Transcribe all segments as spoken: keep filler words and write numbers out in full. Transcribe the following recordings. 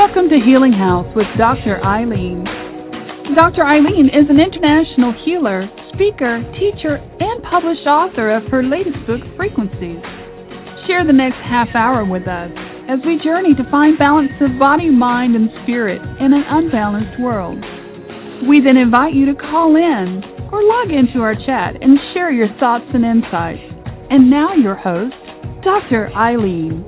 Welcome to Healing House with Doctor Ayleen. Doctor Ayleen is an international healer, speaker, teacher, and published author of her latest book, Frequencies. Share the next half hour with us as we journey to find balance of body, mind, and spirit in an unbalanced world. We then invite you to call in or log into our chat and share your thoughts and insights. And now your host, Doctor Ayleen.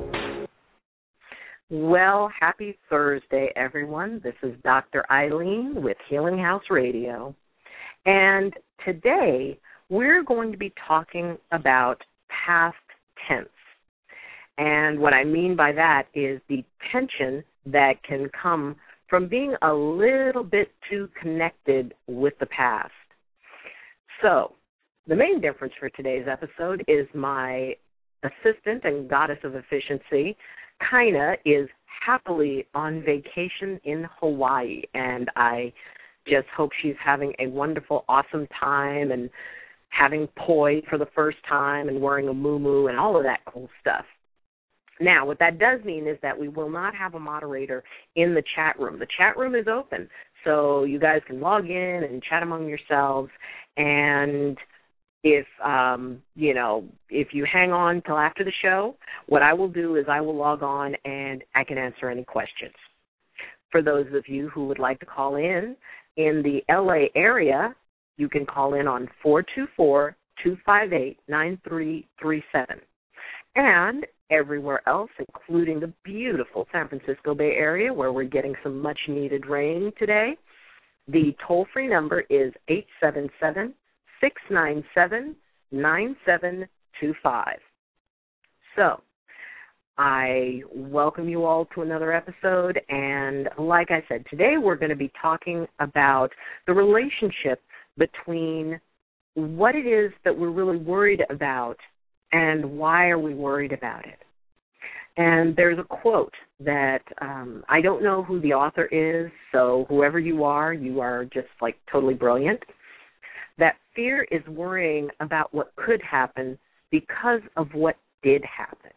Well, happy Thursday, everyone. This is Doctor Ayleen with Healing House Radio. And today we're going to be talking about past tense. And what I mean by that is the tension that can come from being a little bit too connected with the past. So, the main difference for today's episode is my assistant and goddess of efficiency, Kaina, is happily on vacation in Hawaii, and I just hope she's having a wonderful, awesome time and having poi for the first time and wearing a muumuu and all of that cool stuff. Now, what that does mean is that we will not have a moderator in the chat room. The chat room is open, so you guys can log in and chat among yourselves. And if, um, you know, if you hang on till after the show, what I will do is I will log on and I can answer any questions. For those of you who would like to call in, in the L A area, you can call in on four two four, two five eight, nine three three seven. And everywhere else, including the beautiful San Francisco Bay Area, where we're getting some much-needed rain today, the toll-free number is eight seven seven, six nine seven, nine seven two five. So, I welcome you all to another episode, and like I said, today we're going to be talking about the relationship between what it is that we're really worried about and why are we worried about it. And there's a quote that um, I don't know who the author is, so whoever you are, you are just like totally brilliant, that fear is worrying about what could happen because of what did happen.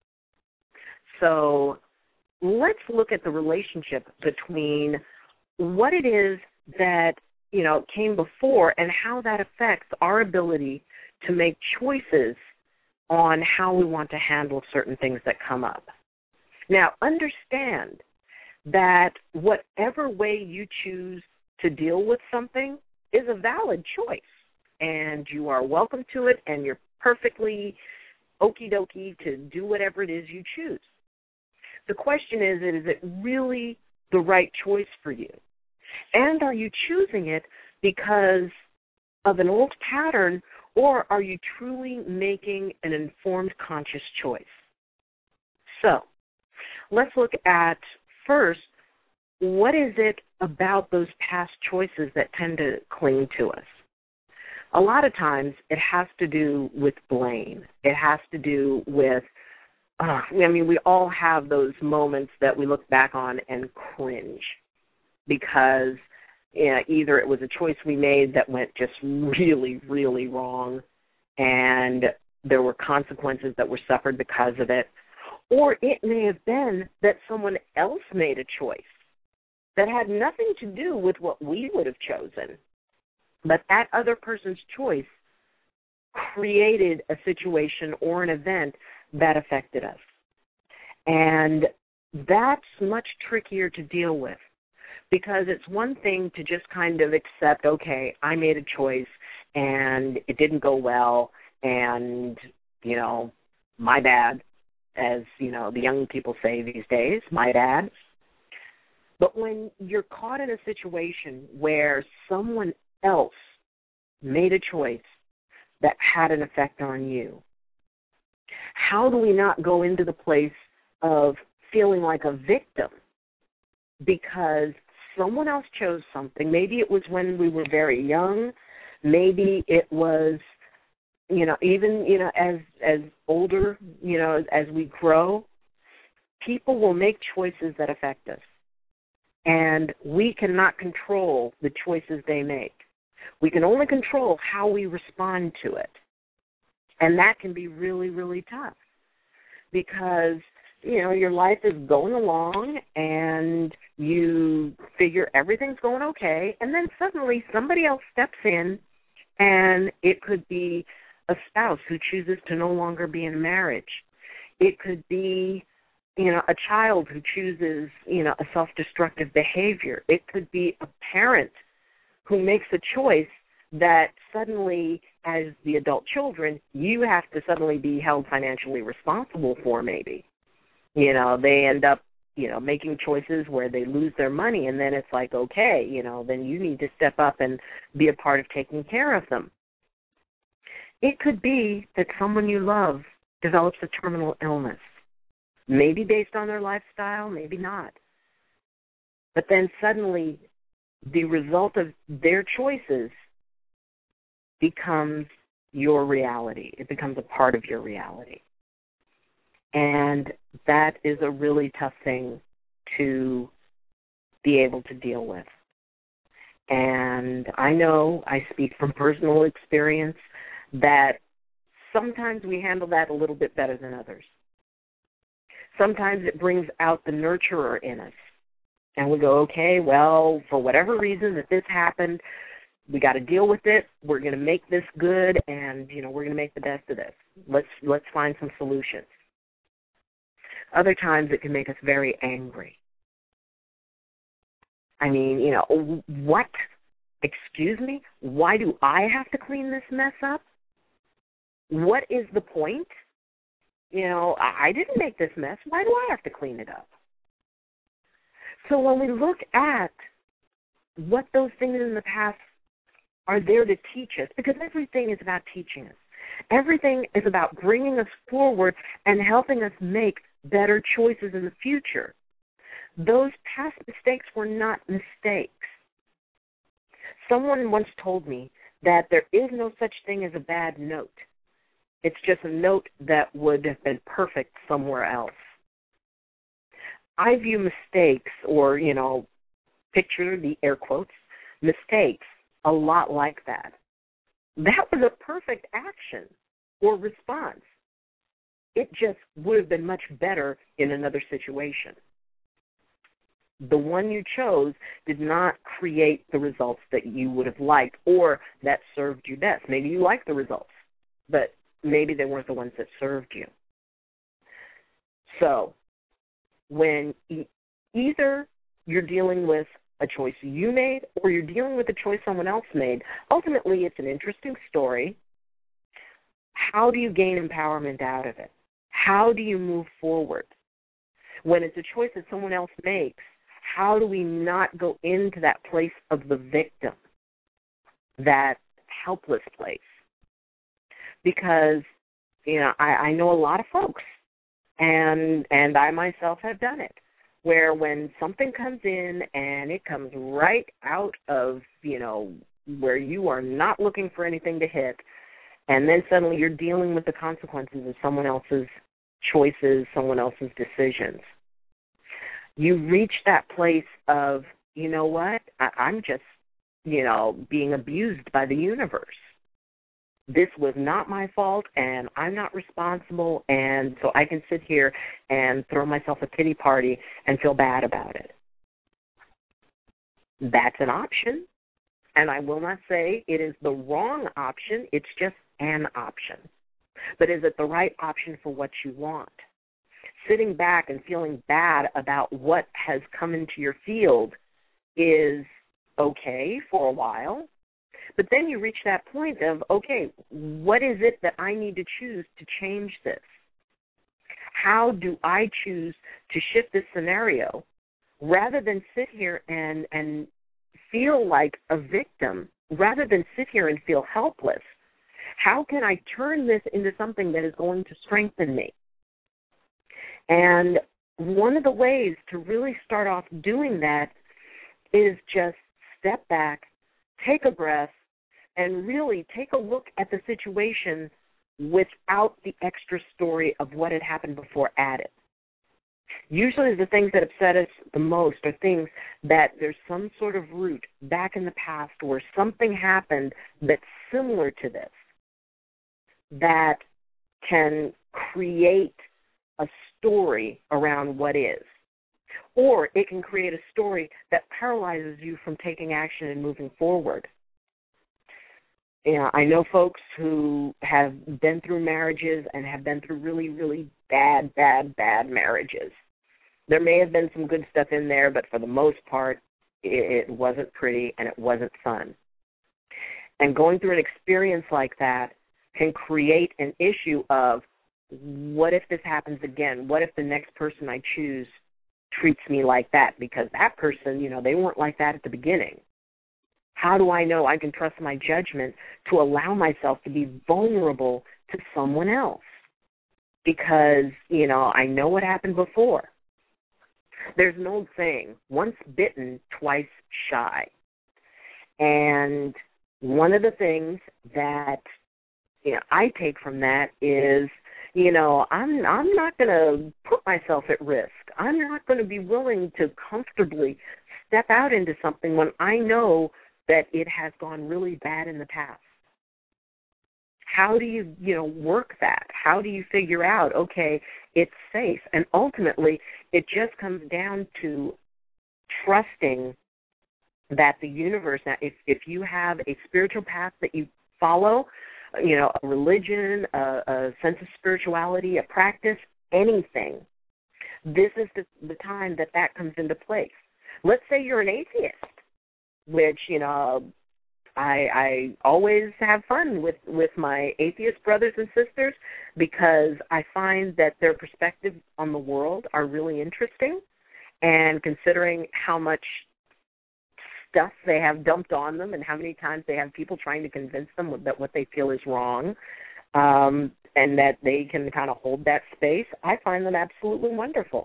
So let's look at the relationship between what it is that, you know, came before and how that affects our ability to make choices on how we want to handle certain things that come up. Now, understand that whatever way you choose to deal with something is a valid choice, and you are welcome to it, and you're perfectly okie dokie to do whatever it is you choose. The question is, is it really the right choice for you? And are you choosing it because of an old pattern, or are you truly making an informed, conscious choice? So, let's look at, first, what is it about those past choices that tend to cling to us? A lot of times, it has to do with blame. It has to do with, uh, I mean, we all have those moments that we look back on and cringe because Yeah, either it was a choice we made that went just really, really wrong, and there were consequences that were suffered because of it, or it may have been that someone else made a choice that had nothing to do with what we would have chosen, but that other person's choice created a situation or an event that affected us. And that's much trickier to deal with, because it's one thing to just kind of accept, okay, I made a choice and it didn't go well and, you know, my bad, as, you know, the young people say these days, my bad. But when you're caught in a situation where someone else made a choice that had an effect on you, how do we not go into the place of feeling like a victim because someone else chose something? Maybe it was when we were very young. Maybe it was, you know, even, you know, as as older, you know, as, as we grow, people will make choices that affect us. And we cannot control the choices they make. We can only control how we respond to it. And that can be really, really tough because you know, your life is going along and you figure everything's going okay, and then suddenly somebody else steps in, and it could be a spouse who chooses to no longer be in a marriage. It could be, you know, a child who chooses, you know, a self-destructive behavior. It could be a parent who makes a choice that suddenly, as the adult children, you have to suddenly be held financially responsible for maybe. You know, they end up, you know, making choices where they lose their money, and then it's like, okay, you know, then you need to step up and be a part of taking care of them. It could be that someone you love develops a terminal illness, maybe based on their lifestyle, maybe not. But then suddenly the result of their choices becomes your reality. It becomes a part of your reality. And that is a really tough thing to be able to deal with. And I know, I speak from personal experience, that sometimes we handle that a little bit better than others. Sometimes it brings out the nurturer in us. And we go, okay, well, for whatever reason that this happened, we got to deal with it. We're going to make this good, and, you know, we're going to make the best of this. Let's let's find some solutions. Other times it can make us very angry. I mean, you know, what? Excuse me? Why do I have to clean this mess up? What is the point? You know, I didn't make this mess. Why do I have to clean it up? So when we look at what those things in the past are there to teach us, because everything is about teaching us. Everything is about bringing us forward and helping us make better choices in the future. Those past mistakes were not mistakes. Someone once told me that there is no such thing as a bad note. It's just a note that would have been perfect somewhere else. I view mistakes, or, you know, picture the air quotes, mistakes, a lot like that. That was a perfect action or response. It just would have been much better in another situation. The one you chose did not create the results that you would have liked or that served you best. Maybe you liked the results, but maybe they weren't the ones that served you. So when e- either you're dealing with a choice you made or you're dealing with a choice someone else made, ultimately it's an interesting story. How do you gain empowerment out of it? How do you move forward? When it's a choice that someone else makes, how do we not go into that place of the victim, that helpless place? Because, you know, I, I know a lot of folks, and and I myself have done it, where when something comes in and it comes right out of, you know, where you are not looking for anything to hit, and then suddenly you're dealing with the consequences of someone else's choices, someone else's decisions. You reach that place of, you know what, I, I'm just, you know, being abused by the universe. This was not my fault, and I'm not responsible, and so I can sit here and throw myself a pity party and feel bad about it. That's an option, and I will not say it is the wrong option. It's just an option. But is it the right option for what you want? Sitting back and feeling bad about what has come into your field is okay for a while. But then you reach that point of, okay, what is it that I need to choose to change this? How do I choose to shift this scenario rather than sit here and, and feel like a victim, rather than sit here and feel helpless? How can I turn this into something that is going to strengthen me? And one of the ways to really start off doing that is just step back, take a breath, and really take a look at the situation without the extra story of what had happened before added. Usually the things that upset us the most are things that there's some sort of root back in the past where something happened that's similar to this, that can create a story around what is. Or it can create a story that paralyzes you from taking action and moving forward. You know, I know folks who have been through marriages and have been through really, really bad, bad, bad marriages. There may have been some good stuff in there, but for the most part, it wasn't pretty and it wasn't fun. And going through an experience like that can create an issue of, what if this happens again? What if the next person I choose treats me like that? Because that person, you know, they weren't like that at the beginning. How do I know I can trust my judgment to allow myself to be vulnerable to someone else? Because, you know, I know what happened before. There's an old saying, once bitten, twice shy. And one of the things that, you know, I take from that is, you know, I'm I'm not going to put myself at risk. I'm not going to be willing to comfortably step out into something when I know that it has gone really bad in the past. How do you, you know, work that? How do you figure out, okay, it's safe? And ultimately, it just comes down to trusting that the universe, now if, if you have a spiritual path that you follow, you know, a religion, a, a sense of spirituality, a practice, anything, this is the, the time that that comes into place. Let's say you're an atheist, which, you know, I, I always have fun with, with my atheist brothers and sisters because I find that their perspectives on the world are really interesting, and considering how much stuff they have dumped on them and how many times they have people trying to convince them that what they feel is wrong, um, and that they can kind of hold that space, I find them absolutely wonderful.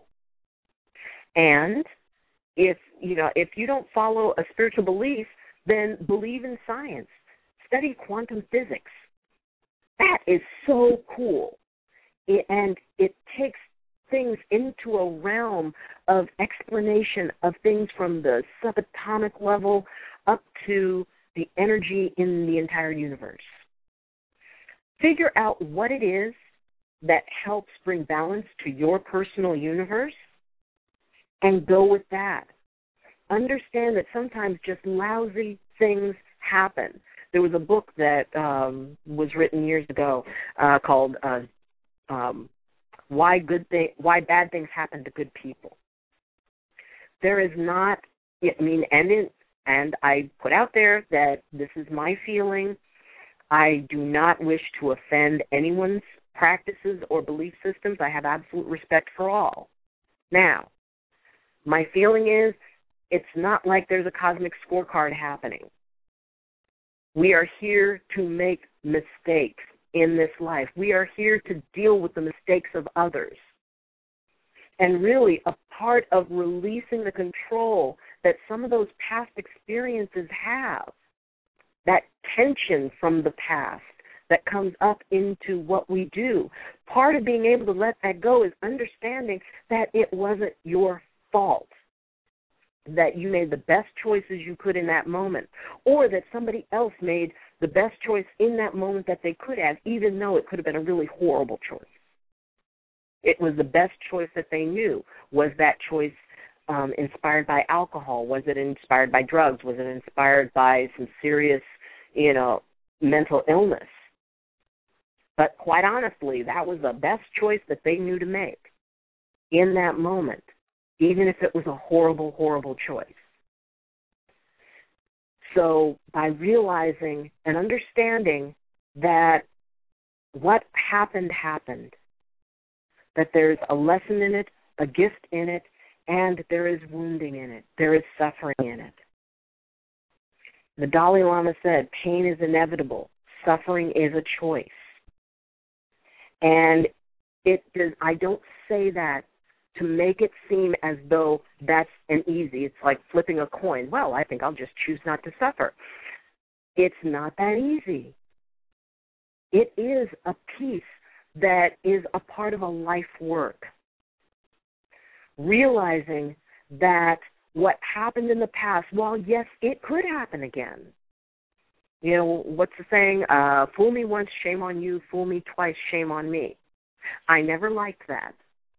And if, you know, if you don't follow a spiritual belief, then believe in science. Study quantum physics. That is so cool. It, and it takes things into a realm of explanation of things from the subatomic level up to the energy in the entire universe. Figure out what it is that helps bring balance to your personal universe and go with that. Understand that sometimes just lousy things happen. There was a book that um, was written years ago uh, called uh, um, Why Good Thing, Why Bad Things Happen to Good People. There is not, I mean, and in, and I put out there that this is my feeling. I do not wish to offend anyone's practices or belief systems. I have absolute respect for all. Now, my feeling is, it's not like there's a cosmic scorecard happening. We are here to make mistakes in this life. We are here to deal with the mistakes of others. And really, a part of releasing the control that some of those past experiences have, that tension from the past that comes up into what we do, part of being able to let that go is understanding that it wasn't your fault, that you made the best choices you could in that moment, or that somebody else made the best choice in that moment that they could have, even though it could have been a really horrible choice. It was the best choice that they knew. Was that choice um, inspired by alcohol? Was it inspired by drugs? Was it inspired by some serious, you know, mental illness? But quite honestly, that was the best choice that they knew to make in that moment, even if it was a horrible, horrible choice. So by realizing and understanding that what happened, happened, that there's a lesson in it, a gift in it, and there is wounding in it, there is suffering in it. The Dalai Lama said, pain is inevitable, suffering is a choice. And it does, I don't say that to make it seem as though that's an easy, it's like flipping a coin. Well, I think I'll just choose not to suffer. It's not that easy. It is a piece that is a part of a life work. Realizing that what happened in the past, well, yes, it could happen again. You know, what's the saying? Uh, fool me once, shame on you. Fool me twice, shame on me. I never liked that.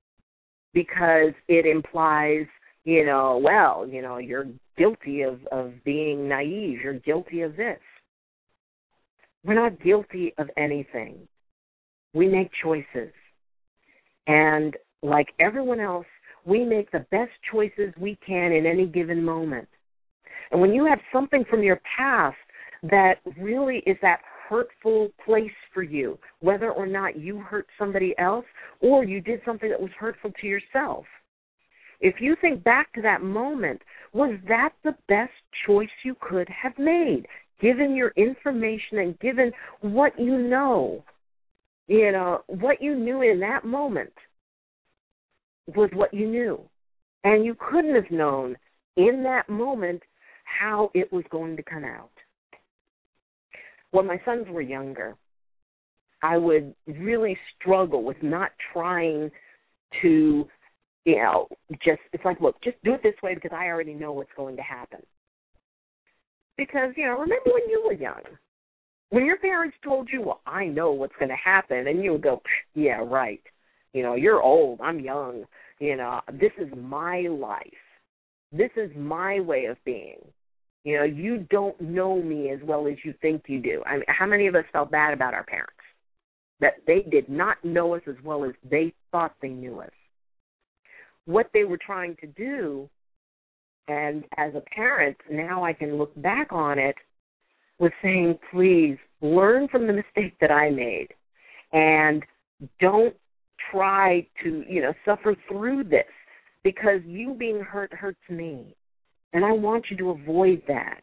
because it implies, you know, well, you know, you're guilty of, of being naive. You're guilty of this. We're not guilty of anything. We make choices. And like everyone else, we make the best choices we can in any given moment. And when you have something from your past that really is that hurtful place for you, whether or not you hurt somebody else or you did something that was hurtful to yourself, if you think back to that moment, was that the best choice you could have made, given your information and given what you know? You know, what you knew in that moment was what you knew. And you couldn't have known in that moment how it was going to come out. When my sons were younger, I would really struggle with not trying to, you know, just, it's like, look, just do it this way because I already know what's going to happen. Because, you know, remember when you were young, when your parents told you, well, I know what's going to happen, and you would go, yeah, right. You know, you're old, I'm young. You know, this is my life. This is my way of being. You know, you don't know me as well as you think you do. I mean, how many of us felt bad about our parents? That they did not know us as well as they thought they knew us. What they were trying to do, and as a parent, now I can look back on it, was saying, please, learn from the mistake that I made and don't try to, you know, suffer through this because you being hurt hurts me. And I want you to avoid that.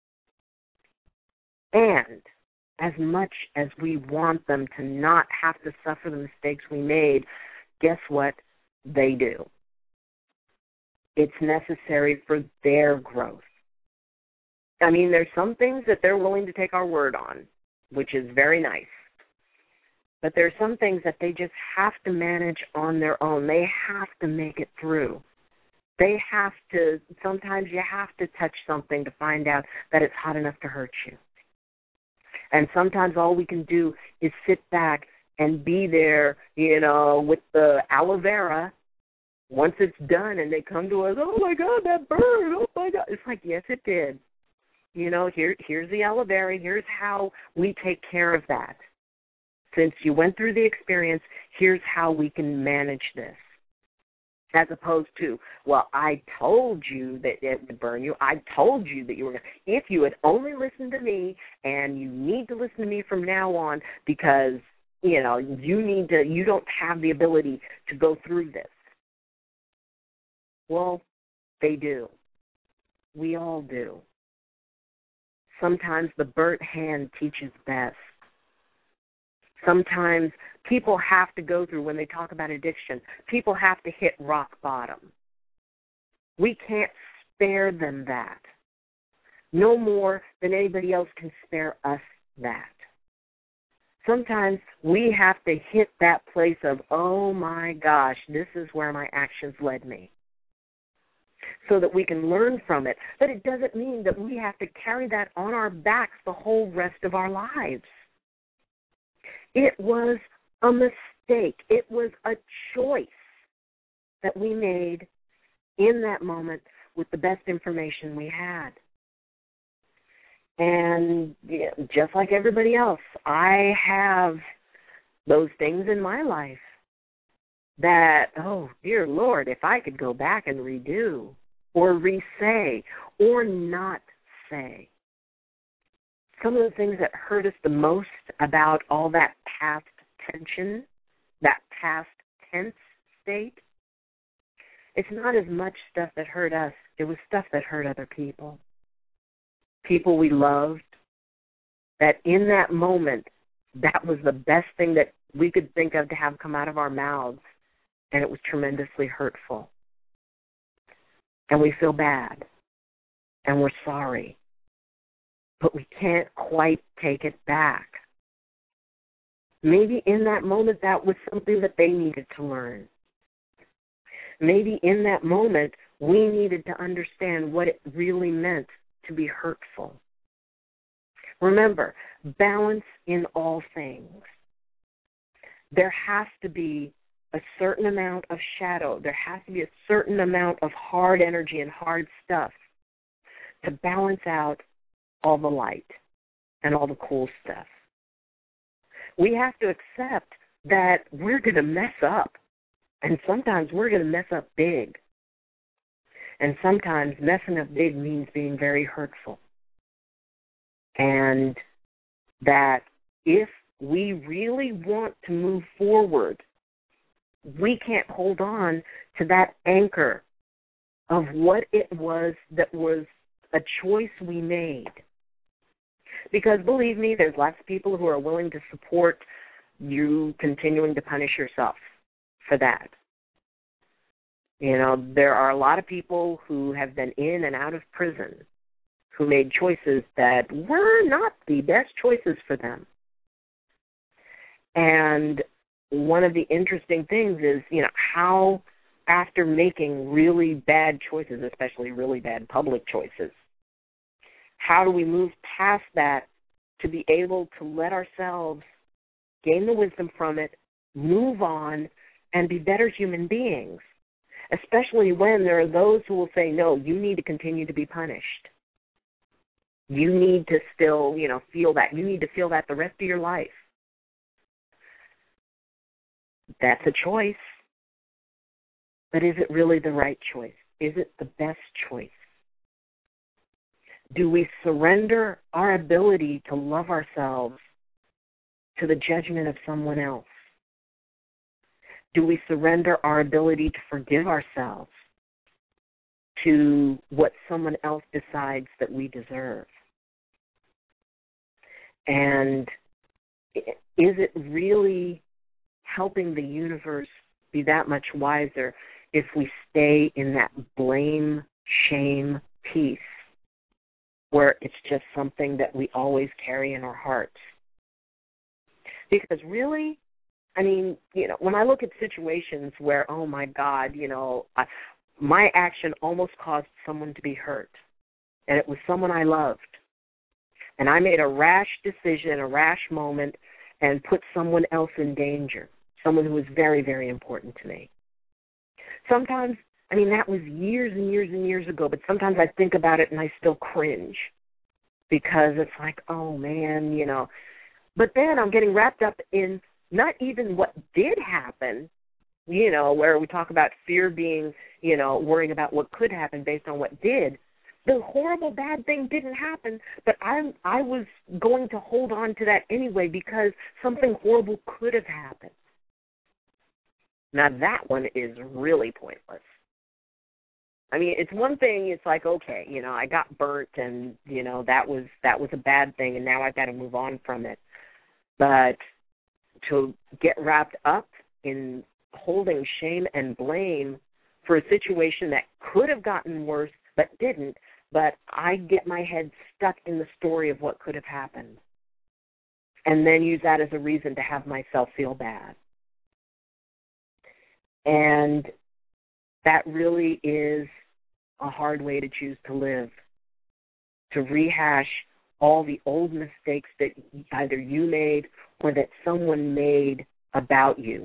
And as much as we want them to not have to suffer the mistakes we made, guess what? They do. It's necessary for their growth. I mean, there's some things that they're willing to take our word on, which is very nice. But there's some things that they just have to manage on their own. They have to make it through. They have to, sometimes you have to touch something to find out that it's hot enough to hurt you. And sometimes all we can do is sit back and be there, you know, with the aloe vera. Once it's done and they come to us, oh, my God, that burned. Oh, my God. It's like, yes, it did. You know, here, here's the aloe vera. Here's how we take care of that. Since you went through the experience, here's how we can manage this. As opposed to, well, I told you that it would burn you. I told you that you were going to. If you had only listened to me, and you need to listen to me from now on because, you know, you need to, you don't have the ability to go through this. Well, they do. We all do. Sometimes the burnt hand teaches best. Sometimes people have to go through, when they talk about addiction, people have to hit rock bottom. We can't spare them that. No more than anybody else can spare us that. Sometimes we have to hit that place of, oh my gosh, this is where my actions led me, so that we can learn from it. But it doesn't mean that we have to carry that on our backs the whole rest of our lives. It was a mistake. It was a choice that we made in that moment with the best information we had. And yeah, just like everybody else, I have those things in my life that, oh, dear Lord, if I could go back and redo or re-say or not say. Some of the things that hurt us the most about all that past tension, that past tense state, it's not as much stuff that hurt us. It was stuff that hurt other people. People we loved, that in that moment, that was the best thing that we could think of to have come out of our mouths, and it was tremendously hurtful. And we feel bad, and we're sorry. But we can't quite take it back. Maybe in that moment that was something that they needed to learn. Maybe in that moment we needed to understand what it really meant to be hurtful. Remember, balance in all things. There has to be a certain amount of shadow. There has to be a certain amount of hard energy and hard stuff to balance out all the light and all the cool stuff. We have to accept that we're going to mess up, and sometimes we're going to mess up big. And sometimes messing up big means being very hurtful. And that if we really want to move forward, we can't hold on to that anchor of what it was that was a choice we made. Because believe me, there's lots of people who are willing to support you continuing to punish yourself for that. You know, there are a lot of people who have been in and out of prison who made choices that were not the best choices for them. And one of the interesting things is, you know, how after making really bad choices, especially really bad public choices, how do we move past that to be able to let ourselves gain the wisdom from it, move on, and be better human beings, especially when there are those who will say, no, you need to continue to be punished. You need to still, you know, feel that. You need to feel that the rest of your life. That's a choice. But is it really the right choice? Is it the best choice? Do we surrender our ability to love ourselves to the judgment of someone else? Do we surrender our ability to forgive ourselves to what someone else decides that we deserve? And is it really helping the universe be that much wiser if we stay in that blame, shame piece where it's just something that we always carry in our hearts? Because really, I mean, you know, when I look at situations where, oh, my God, you know, I, my action almost caused someone to be hurt, and it was someone I loved, and I made a rash decision, a rash moment, and put someone else in danger, someone who was very, very important to me. Sometimes, I mean, that was years and years and years ago, but sometimes I think about it and I still cringe because it's like, oh, man, you know. But then I'm getting wrapped up in not even what did happen, you know, where we talk about fear being, you know, worrying about what could happen based on what did. The horrible bad thing didn't happen, but I I was going to hold on to that anyway because something horrible could have happened. Now that one is really pointless. I mean, it's one thing, it's like, okay, you know, I got burnt and, you know, that was that was a bad thing and now I've got to move on from it. But to get wrapped up in holding shame and blame for a situation that could have gotten worse but didn't, but I get my head stuck in the story of what could have happened and then use that as a reason to have myself feel bad. And that really is a hard way to choose to live, to rehash all the old mistakes that either you made or that someone made about you.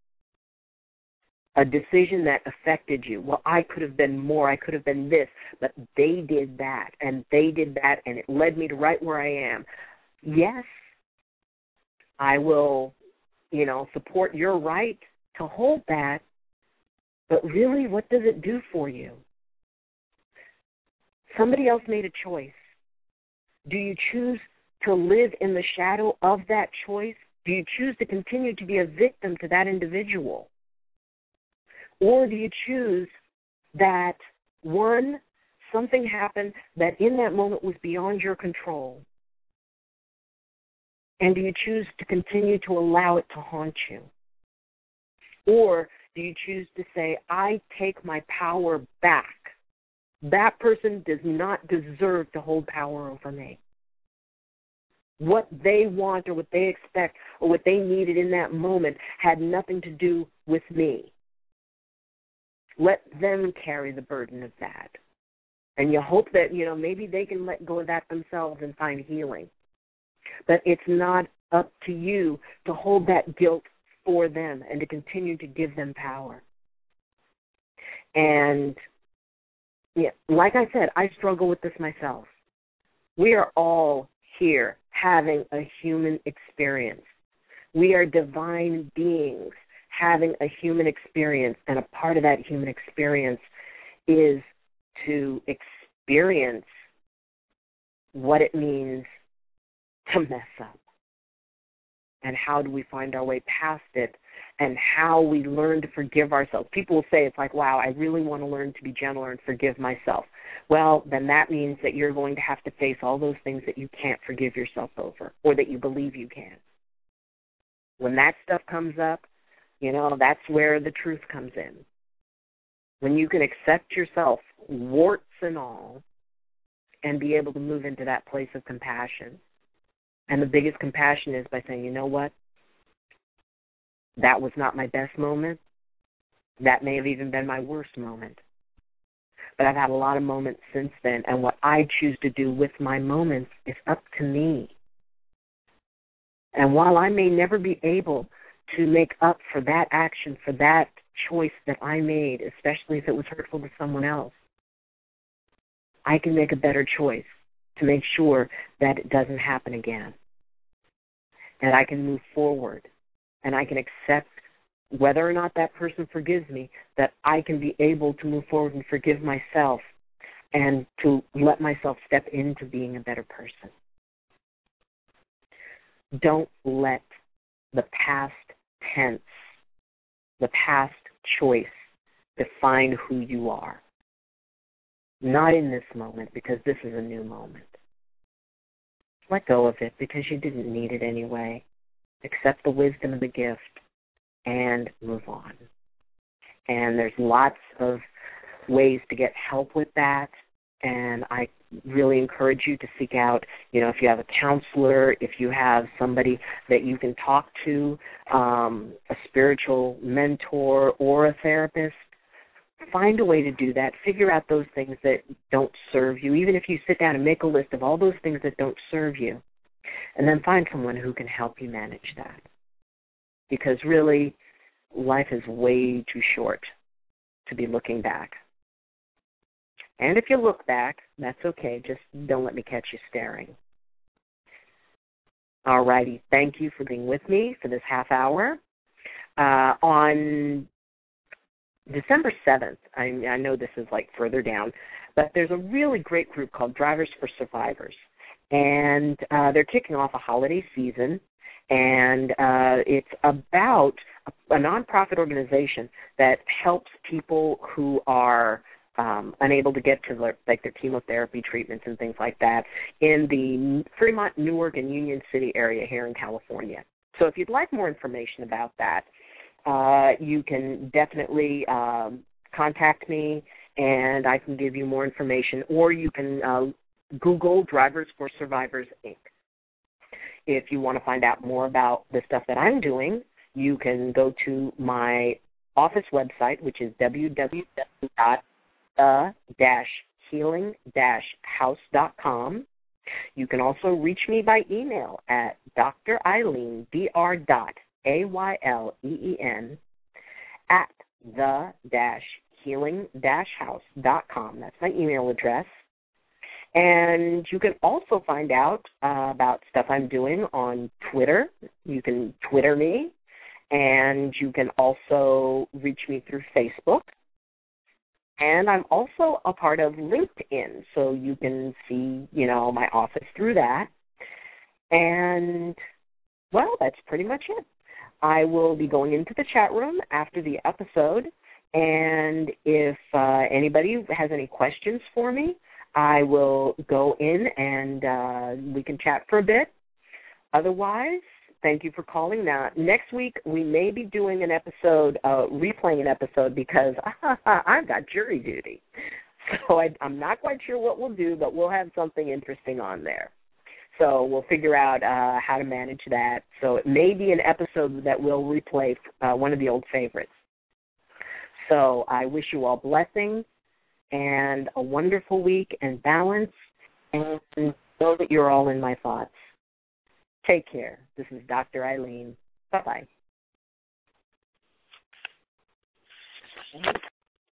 A decision that affected you. Well, I could have been more, I could have been this, but they did that, and they did that, and it led me to right where I am. Yes, I will, you know, support your right to hold that, but really, what does it do for you? Somebody else made a choice. Do you choose to live in the shadow of that choice? Do you choose to continue to be a victim to that individual? Or do you choose that, one, something happened that in that moment was beyond your control? And do you choose to continue to allow it to haunt you? Or do you choose to say, I take my power back? That person does not deserve to hold power over me. What they want or what they expect or what they needed in that moment had nothing to do with me. Let them carry the burden of that. And you hope that, you know, maybe they can let go of that themselves and find healing. But it's not up to you to hold that guilt for them and to continue to give them power. And yeah, like I said, I struggle with this myself. We are all here having a human experience. We are divine beings having a human experience, and a part of that human experience is to experience what it means to mess up. And how do we find our way past it, and how we learn to forgive ourselves. People will say, it's like, wow, I really want to learn to be gentler and forgive myself. Well, then that means that you're going to have to face all those things that you can't forgive yourself over, or that you believe you can. When that stuff comes up, you know, that's where the truth comes in. When you can accept yourself, warts and all, and be able to move into that place of compassion. And the biggest compassion is by saying, you know what? That was not my best moment. That may have even been my worst moment. But I've had a lot of moments since then, and what I choose to do with my moments is up to me. And while I may never be able to make up for that action, for that choice that I made, especially if it was hurtful to someone else, I can make a better choice to make sure that it doesn't happen again. And I can move forward, and I can accept, whether or not that person forgives me, that I can be able to move forward and forgive myself and to let myself step into being a better person. Don't let the past tense, the past choice, define who you are. Not in this moment, because this is a new moment. Let go of it, because you didn't need it anyway. Accept the wisdom of the gift and move on. And there's lots of ways to get help with that, and I really encourage you to seek out, you know, if you have a counselor, if you have somebody that you can talk to, um, a spiritual mentor or a therapist, find a way to do that. Figure out those things that don't serve you, even if you sit down and make a list of all those things that don't serve you, and then find someone who can help you manage that. Because really, life is way too short to be looking back. And if you look back, that's okay. Just don't let me catch you staring. All righty. Thank you for being with me for this half hour. Uh, on December seventh, I, I know this is like further down, but there's a really great group called Drivers for Survivors. And uh, they're kicking off a holiday season, and uh, it's about a, a nonprofit organization that helps people who are um, unable to get to their, like their chemotherapy treatments and things like that in the Fremont, Newark, and Union City area here in California. So if you'd like more information about that, uh, you can definitely um, contact me, and I can give you more information, or you can uh, Google Drivers for Survivors, Incorporated. If you want to find out more about the stuff that I'm doing, you can go to my office website, which is w w w dot the dash healing dash house dot com. You can also reach me by email at Doctor Ayleen, D R dot A Y L E E N, at the dash healing dash house dot com. That's my email address. And you can also find out uh, about stuff I'm doing on Twitter. You can Twitter me, and you can also reach me through Facebook. And I'm also a part of LinkedIn, so you can see, you know, my office through that. And, well, that's pretty much it. I will be going into the chat room after the episode, and if uh, anybody has any questions for me, I will go in and uh, we can chat for a bit. Otherwise, thank you for calling. Now, next week we may be doing an episode, uh, replaying an episode, because I've got jury duty. So I, I'm not quite sure what we'll do, but we'll have something interesting on there. So we'll figure out uh, how to manage that. So it may be an episode that will replay uh, one of the old favorites. So I wish you all blessings and a wonderful week and balance, and know that you're all in my thoughts. Take care. This is Doctor Ayleen. Bye-bye. Mm-hmm.